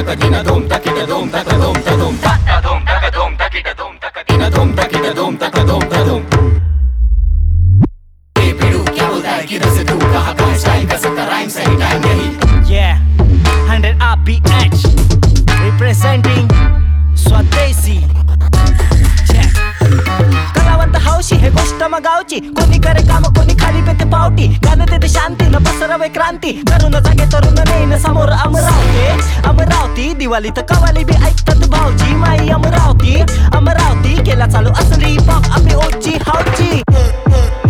taka dina dom takita dom taka dom ta dom ta dom taka dom takita dom taka dina dom takita dom taka dom ta dom. ये पिड़ू क्या बोलता है किधर से तू कहाँ का style का सकता राइम सही टाइम यही. Yeah, 100 RPH representing स्वदेशी. कलावंत हौशी हे गोष्ट मगावची. कोणी करे काम कोणी खाली पेते पावटी. गाणं देते शांती न पसरवे क्रांती. तरुण जागे तरुण नेन समोर अमरावती. दिवाळीत कवाली बी ऐकतात भाऊजी. माई अमरावती केला चालू असली पॉप आपली ओजी हाऊची.